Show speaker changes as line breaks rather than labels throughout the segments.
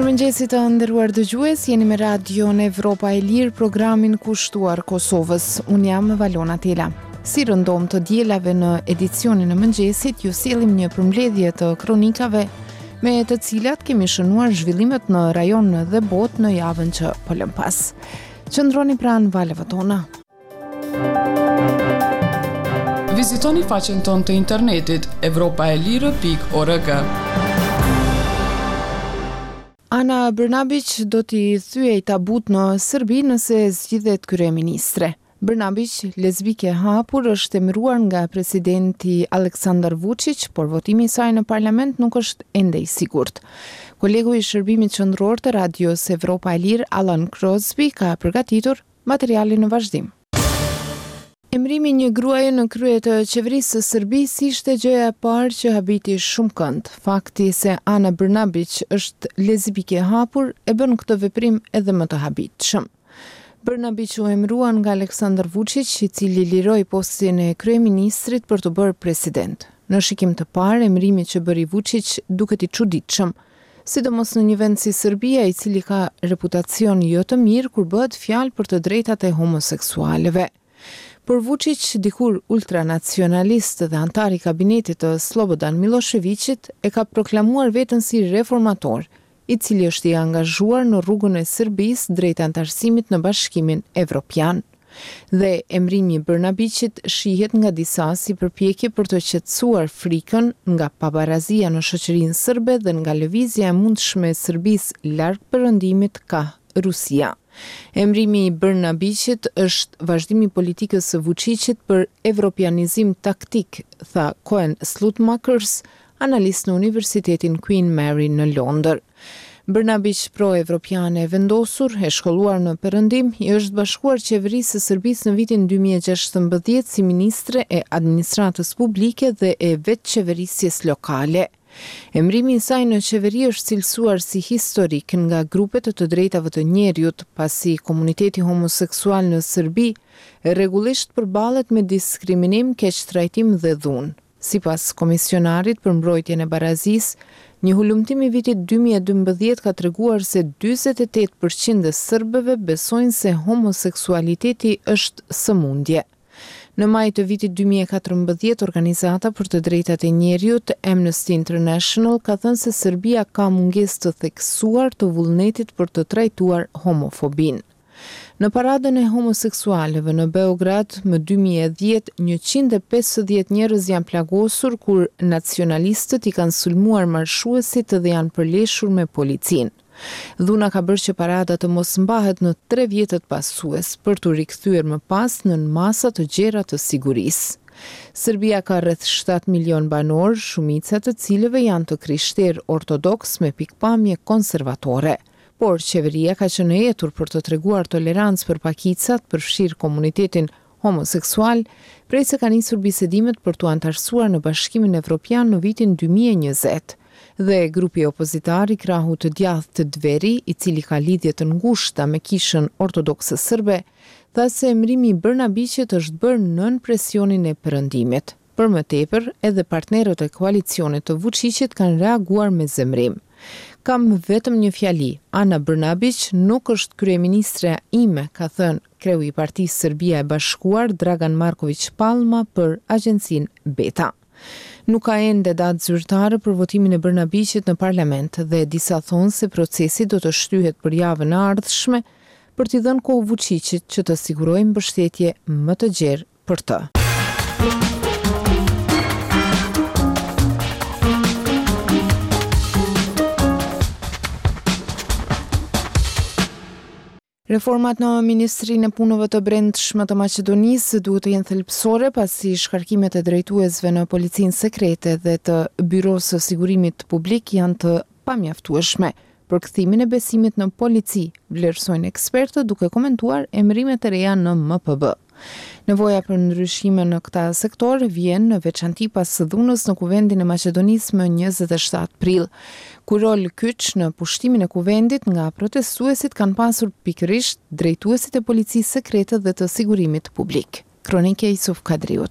Mirëmëngjesit të nderuar dëgjues, jeni me Radion Evropa e Lirë, programin kushtuar Kosovës. Unë jam Valona Tela. Si rëndom të dielave në edicionin e mëngjesit, ju sjellim një përmbledhje të kronikave me të cilat kemi shënuar zhvillimet në rajon dhe botë në javën që po lëm pas. Qëndroni pranë valeve tona.
Vizitoni faqen tonë të internetit evropaelire.org.
Ana Brnabić do t'i thyej tabut në Serbi nëse zgjidhet kryeministre. Brnabić, lesbike hapur, është emëruar nga presidenti Aleksandar Vučić, por votimi i saj në parlament nuk është ende i sigurt. Kolegu i shërbimit qendror të Radios Evropa e Lirë, Alan Crosby, ka përgatitur materialin në vazhdim. Emrimi një gruaje në krye të qeverisë së Serbisë ishte gjëja e parë që habiti shumë kënd. Fakti se Ana Brnabić është lesbike hapur e bën këtë veprim edhe më të habitshëm. Brnabić u emëruan nga Aleksandar Vučić, i cili liroi postin e kryeministrit për të bërë president. Në shikim të parë, emërimi që bëri Vučić duket i çuditshëm, sidomos në një vend si Serbia, i cili ka reputacion jo të mirë kur bëhet fjalë për të drejtat e homoseksualëve. Por Vučić, dikur ultranacionalist dhe antar i kabinetit të Slobodan Miloševićit, e ka proklamuar veten si reformator, i cili është i angazhuar në rrugën e Serbisë drejt antarësimit në Bashkimin Evropian. Dhe emrimi i Brnabićit shihet nga disa si përpjekje për të qetësuar frikën nga pabarazia në shoqërinë serbe dhe nga lëvizja e mundshme e Serbisë larg perëndimit ka Rusia. Emrimi i Brnabićit është vazhdimi i politikës së Vučićit për evropianizim taktik, tha Cohen Slutmakers, analist në Universitetin Queen Mary në Londër. Brnabić, pro-evropiane e vendosur, e shkolluar në perëndim, i është bashkuar qeverisë së Serbisë në vitin 2016 si ministre e administratës publike dhe e vetëqeverisjes lokale. Emrimi i saj në qeveri është cilësuar si historik nga grupet të drejtave të njerëzit, pasi komuniteti homoseksual në Serbi rregullisht përballet me diskriminim, keqtrajtim dhe dhunë. Sipas komisionarit për mbrojtjen e barazisë, një hulumtim i vitit 2012 ka treguar se 48% e serbëve besojnë se homoseksualiteti është sëmundje. Në maj të vitit 2014, Organizata për të drejtat e njerëzit, Amnesty International, ka thënë se Serbia ka mungesë të theksuar të vullnetit për të trajtuar homofobinë. Në paradën e homoseksualëve në Beograd, më 2010, 150 njerëz janë plagosur kur nacionalistët i kanë sulmuar marshuesit dhe janë përleshur me policinë. Dhuna ka bërë që parada të mos mbahet në 3 vjetët pasues për të rikthyer më pas në masa të gjera të sigurisë. Serbia ka rreth 7 milion banor, shumica të cilëve janë të krishterë ortodoks me pikpamje konservatore. Por qeveria ka qenë e etur për të treguar tolerancë për pakicat, përfshirë komunitetin homoseksual, prej se ka nisur bisedimet për të antarësuar në Bashkimin Evropian në vitin 2020. Dhe grupi opozitar i krahu të djathtë të Dveri, i cili ka lidhje të ngushta me kishën ortodokse serbe, tha se emrimi i Brnabićit është bërë nën presionin e perëndimit. Për më tepër, edhe partnerët e koalicionit të Vučićit kanë reaguar me zemrim. Kam vetëm një fjali, Ana Brnabić nuk është kryeministre ime, ka thënë kreu i Partisë Serbia e Bashkuar Dragan Marković Palma për agjencinë Beta. Nuk ka ende datë zyrtare për votimin e Brnabićit në parlament dhe disa thonë se procesi do të shtyhet për javën e ardhshme për t'i dhënë kohë Vučićit që të sigurojë mbështetje më të gjerë për të. Reformat në Ministrinë e Punëve të Brendshme të Maqedonisë duhet të jenë thelbësore pasi shkarkimet e drejtuesve në policinë sekrete dhe të Byrosë së Sigurimit Publik janë të pamjaftueshme për kthimin e besimit në polici, vlerësojnë ekspertët duke komentuar emërimet e reja në MPB. Nevoja për ndryshime në këta sektor vjen në veçanti pas dhunës në Kuvendin e Maqedonisë më 27 prill, ku rol kyç në pushtimin e kuvendit nga protestuesit kanë pasur pikërisht drejtuesit e policisë sekrete dhe të sigurimit publik. Kronike Isuf Kadriut.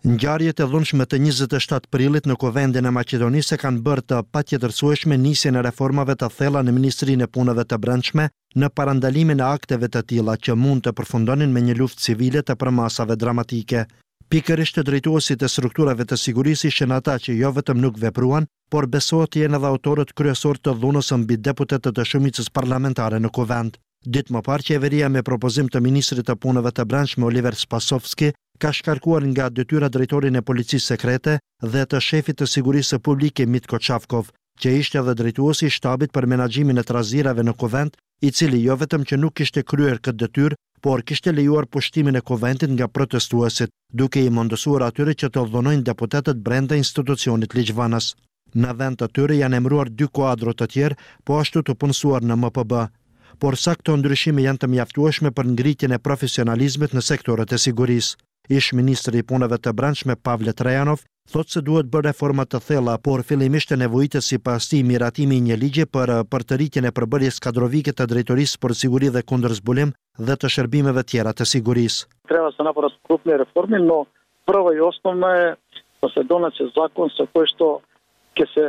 Ngjarjet e dhunshme të 27 prillit në Kuvendin e Maqedonisë kanë bërë të patjetërsueshme nisjen e reformave të thella në Ministrinë e Punëve të Brendshme në parandalimin e akteve të tilla që mund të përfundonin me një luftë civile të përmasave dramatike. Pikërisht të drejtuesit e strukturave të sigurisë ishin ata që jo vetëm nuk vepruan, por besohet të jenë edhe autorët kryesor të dhunës mbi deputetët e shumicës parlamentare në Kuvend. Ditë më parë, qeveria me propozim të ministrit të punëve të brendshme Oliver Spasovski ka shkarkuar nga detyra drejtorin e policisë sekrete dhe të shefit të sigurisë publike Mitko Çavkov, që ishte edhe drejtuesi i shtabit për menaxhimin e trazirave në Kuvend, i cili jo vetëm që nuk kishte kryer këtë detyrë, por kishte lejuar pushtimin e Kuvendit nga protestuesit, duke i mundësuar atyre që të dhunojnë deputetët brenda institucionit ligjvënës. Në vend të tyre janë emëruar 2 kuadro të tjerë, po ashtu të punësuar në MPB. Por sa këto ndryshime janë të mjaftueshme për ngritjen e profesionalizmit në sektorët e sigurisë. Ish ministri i punëve të brendshme Pavle Trajanov thotë se duhet bërë reforma të thella, por fillimisht e nevojitet sipas tij miratimi i një ligji për përtëritjen e përbërjes kadrovike të drejtorisë për siguri dhe kundër zbulim dhe të shërbimeve tjera të sigurisë.
Treba se napravат krupne reforme, no prva i osnovna je da se donaće zakon sa koji što će se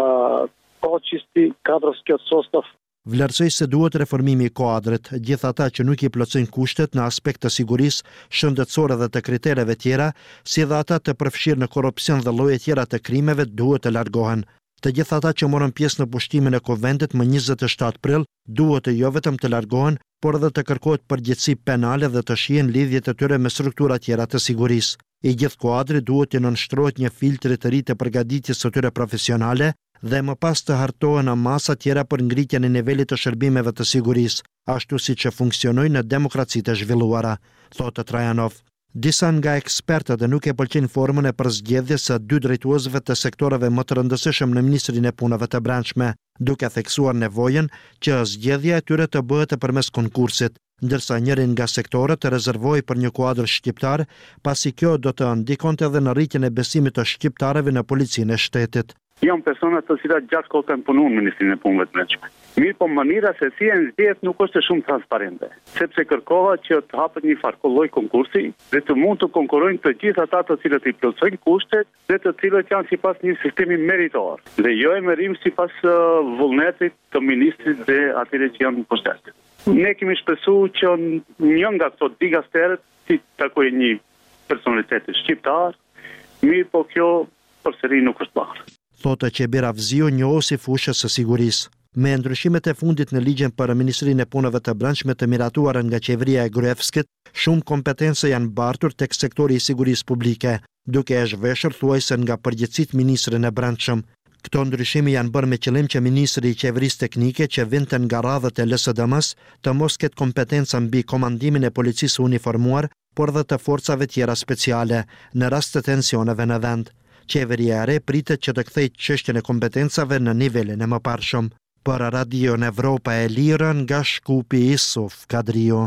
očisti kadrovski sastav.
Vlerësoj se duhet reformimi i kuadrit, gjithë ata që nuk i plotësojnë kushtet në aspekt të sigurisë, shëndetësore dhe të kritereve tjera, si dhe ata të përfshirë në korrupsion dhe lloje tjera të krimeve duhet të largohen. Të gjithë ata që morën pjesë në pushtimin e Kuvendit më 27 prill duhet të jo vetëm të largohen, por edhe të kërkohet përgjegjësi penale dhe të shihen lidhjet e tyre me struktura tjera të sigurisë. I gjithë kuadri duhet të nënshtrohet një filtri të ri të përgatitjes së tyre profesionale dhe më pas të hartohen në masa tjera për ngritjen e nivelit të shërbimeve të sigurisë, ashtu si që funksionojnë në demokracitë e zhvilluara, thotë Trajanov. Disa nga ekspertët e nuk e pëlqejnë formën e përzgjedhjes së 2 drejtuesve të sektoreve më të rëndësishëm në Ministrinë e Punëve të Brendshme, duke theksuar nevojën që zgjedhja e tyre të bëhet përmes konkursit, ndërsa njërin nga sektorët të rezervohej për një kuadër shqiptar, pasi kjo do të ndikonte edhe në rritjen e besimit të shqiptarëve në policinë e shtetit.
Janë persona të cilat gjatë kohë kanë punuar në Ministrinë e Punëve të Brendshme. Mirë, po mënyra se si e zgjedh nuk është shumë transparente, sepse kërkohet që të hapet një farë lloj konkursi dhe të mund të konkurrojnë të gjithë ata të cilët i plotësojnë kushtet dhe të cilët janë sipas një sistemi meritor, dhe jo emërim sipas vullnetit të ministrit dhe atyre që janë në pushtet. Ne kemi shpresuar që një nga këto digasterët si takoj një personalitet shqiptar, mirë, po kjo përsëri nuk është bërë.
Thotë që Bera Vzio njohësi fushës së sigurisë. Me ndryshimet e fundit në ligjen për Ministrinë e Punëve të Brendshme të miratuar nga qeveria e Gruevskit, shumë kompetenca janë bartur tek sektori i sigurisë publike, duke e zhveshur thuajse nga përgjegjësitë ministrit e Brendshëm. Këto ndryshime janë bërë me qëllim që ministri i qeverisë teknike që vinte nga radhët e LSDM-s të mos ketë kompetenca mbi komandimin e policisë uniformuar, por edhe të forcave tjera speciale në rast të tensioneve në vend. Qeveria e re pritet që të kthejë çështjen e kompetencave në nivelin e mëparshëm. Për Radio Evropa e Lirë nga Shkupi Isuf Kadrio.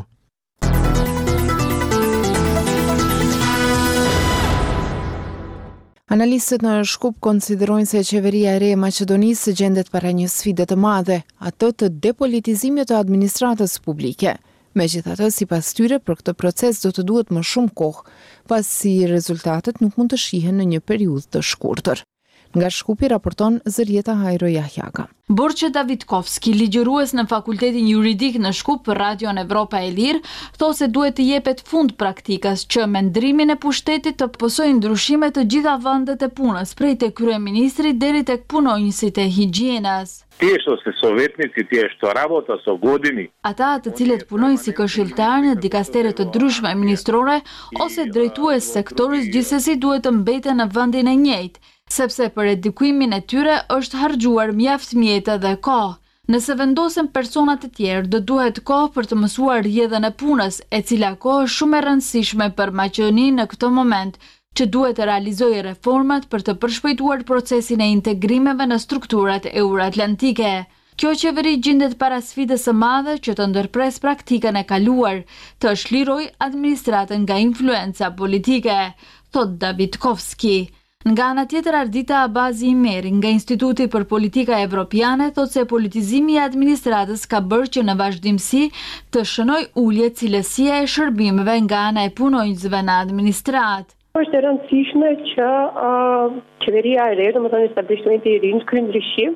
Analistët në Shkup konsiderojnë se qeveria e re e Maqedonisë gjendet para një sfide të madhe, ato të depolitizimit të administratës publike. Megjithatë, sipas tyre, për këtë proces do të duhet më shumë kohë, pasi rezultatet nuk mund të shihen në një periudhë të shkurtër. Nga Shkupi raporton Zërieta Hajro Jahjaga.
Borçe Davidkovski, ligjërues në Fakultetin Juridik në Shkup për Radion Evropa e Lirë, thotë se duhet të jepet fund praktikës që me ndrimin e pushtetit të pësojnë ndryshime të gjitha vendet e punës, prej tek kryeministri deri tek punonjësit e higjienës. Ata të cilët punojnë si këshilltar në dikastere të ndryshme ministrore ose drejtues sektorit gjithsesi duhet të mbeten në vendin e njëjtë, sepse për edukimin e tyre është harxuar mjaft mjete dhe kohë. Nëse vendosen personat e tjerë, do duhet kohë për të mësuar rrjedhën e punës, e cila kohë është shumë e rëndësishme për Maqedoninë në këtë moment, që duhet të realizojë reformat për të përshpejtuar procesin e integrimeve në strukturat euroatlantike. Kjo qeveri gjendet para sfidës së madhe që të ndërpres praktikën e kaluar, të shlirojë administratën nga influenca politike, thot Davidkovski. Nga ana tjetër, Ardita Abazi Imeri nga Instituti për Politika Evropiane thotë se politizimi i administratës ka bërë që në vazhdimsi të shënoj ulje cilësia e shërbimeve nga ana e punonjësve në administratë.
Është e rëndësishme që qeveria e re, domethënë establishmenti i ri, ky ndryshim,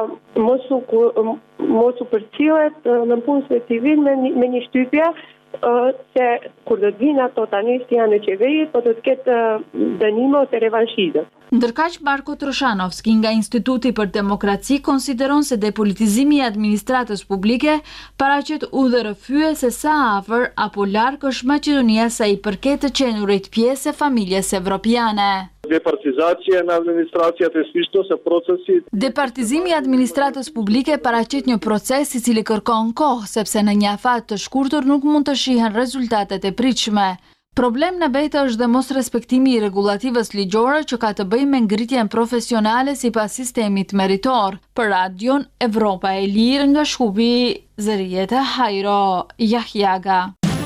mos u përcjellet në punën civil me një shtypje se kur do të vinë ato tani janë në qeveri, po do të ketë dënime ose revanshizëm.
Ndërkaq Marko Troshanovski nga Instituti për Demokraci konsideron se depolitizimi i administratës publike paraqet udhërrëfye se sa afër apo larg është Maqedonia sa i përket të qenurit pjesë e familjes evropiane.
Departizacija në administracijat e sishto se procesi.
Departizimi i administratës publike paraqet një proces i cili kërkon kohë, sepse në një afat të shkurtër nuk mund të shihen rezultatet e pritshme. Problem në vete është dhe mos respektimi i regulativës ligjore që ka të bëjë me ngritjen profesionale sipas sistemit meritor. Për Radion Evropa e Lirë nga Shkupi, Zërieta Hajro Jahjaga.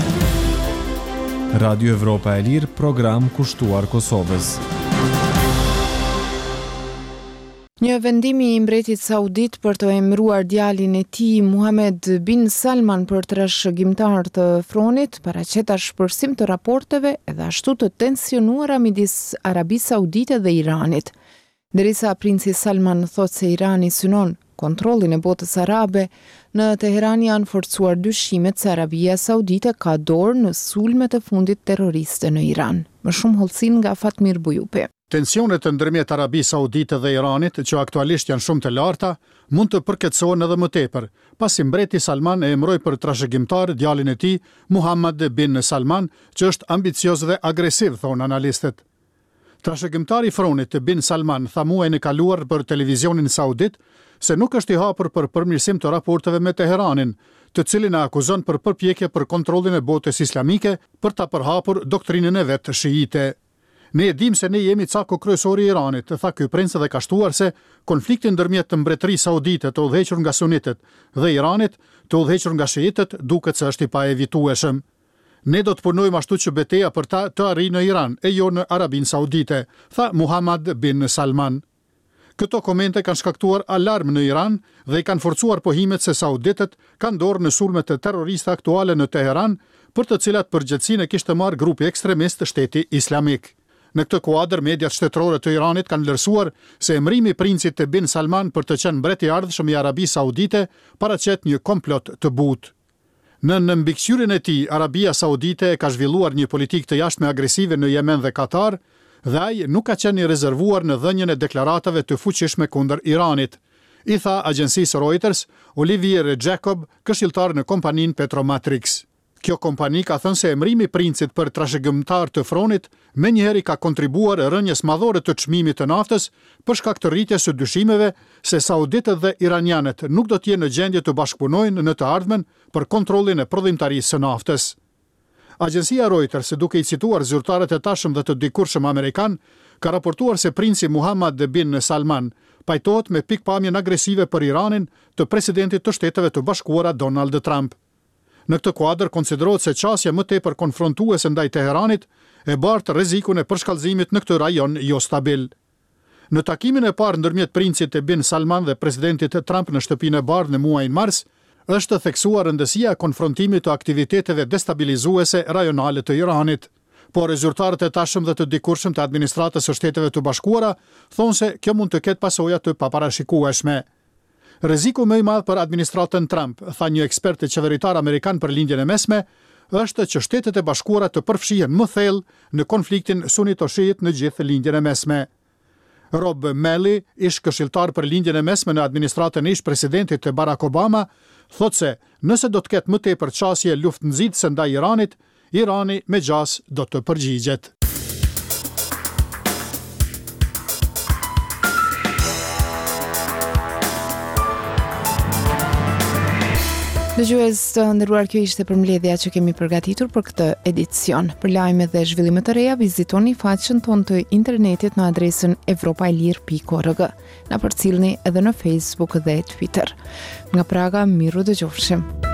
Radio Evropa e Lirë, program kushtuar Kosovës.
Një vendimi i mbretit saudit për të emëruar djalin e tij Muhammed bin Salman për trashëgimtar të fronit paraqet shpërsim të raporteve edhe ashtu të tensionuara midis Arabisë Saudite dhe Iranit. Derisa princi Salman thotë se Irani synon kontrollin e botës arabe, në Teheran janë forcuar dyshimet se Arabia Saudite ka dorë në sulmet e fundit terroriste në Iran. Më shumë hollësin nga Fatmir Bujupi.
Tensionet ndërmjet Arabisë Saudite dhe Iranit, që aktualisht janë shumë të larta, mund të përkeçohen edhe më tepër, pasi mbreti Salman e emëroi për trashëgimtar djalin e tij, Muhammed bin Salman, që është ambicioz dhe agresiv, thonë analistët. Trashëgimtari i fronit bin Salman tha muajin e kaluar për televizionin saudit se nuk është i hapur për përmirësim të raporteve me Teheranin, të cilin e akuzon për përpjekje për kontrollin e botës islamike për ta përhapur doktrinën e vet shiite. Ne e dim se ne jemi cako kryesori i Iranit, tha ky princ dhe ka shtuar se konflikti ndërmjet të mbretërisë saudite të udhëhequr nga sunitët dhe Iranit të udhëhequr nga šiitët duket se është i paevitueshëm. Ne do të punojmë ashtu që betejë për ta të arrijë në Iran e jo në Arabinë Saudite, tha Muhammed bin Salman. Këto komente kanë shkaktuar alarm në Iran dhe i kanë forcuar pohimet se sauditët kanë dorë në sulmet e terroriste aktuale në Teheran, për të cilat përgjegjësinë kishte marrë grupi ekstremist Shteti Islamik. Në këtë kuadër, mediat shtetërore të Iranit kanë vlerësuar se emërimi i princit të bin Salman për të qenë mbret i ardhshëm i Arabisë Saudite paraqet një komplot të butë. Në mbikëqyrjen e tij, Arabia Saudite ka zhvilluar një politikë të jashtme agresive në Yemen dhe Katar, dhe ai nuk ka qenë i rezervuar në dhënien e deklaratave të fuqishme kundër Iranit, i tha agjencisë Reuters Olivier Jacob, këshilltar në kompaninë Petromatrix. Kjo kompani ka thënë se emërimi i princit për trashëgimtar të fronit menjëherë ka kontribuar rënjes madhore të çmimit të naftës për shkak të rritjes së dyshimeve se sauditët dhe iranianët nuk do të jenë në gjendje të bashkëpunojnë në të ardhmen për kontrollin e prodhimtarisë së naftës. Agjencia Reuters, duke i cituar zyrtarët e tashëm dhe të dikurshëm amerikan, ka raportuar se princi Muhammed bin Salman pajtohet me pikpamjen agresive për Iranin të presidentit të Shteteve të Bashkuara Donald Trump. Në këtë kuadër konsiderohet se qasja më tepër konfrontuese ndaj Teheranit e bartë rrezikun e përshkallëzimit në këtë rajon jo stabil. Në takimin e parë ndërmjet princit e bin Salman dhe presidentit Trump në Shtëpinë e Bardhë në muajin mars, është theksuar rëndësia e konfrontimit të aktiviteteve destabilizuese rajonale të Iranit. Por rezultatet e tashëm dhe të dikurshëm të administratës së Shteteve të Bashkuara thonë se kjo mund të ketë pasoja të paparashikueshme. Rreziku më i madh për administratën Trump, tha një ekspert e qeveritar amerikan për lindjen e mesme, është që Shtetet e Bashkuara të përfshihen më thellë në konfliktin sunito-shiit në gjithë lindjen e mesme. Rob Malley, ish këshilltar për lindjen e mesme në administratën e ish presidentit Barack Obama, thotë se nëse do të ketë më tepër çësje luftënxitëse ndaj Iranit, Irani me gjas do të përgjigjet.
Dëgjues të nderuar, kjo ishte përmbledhja që kemi përgatitur për këtë edicion. Për lajme dhe zhvillime të reja, vizitoni faqen tonë të internetit në adresën evropaelir.org. Na përcjellni edhe në Facebook dhe Twitter. Nga Praga, miru dëgjofshim.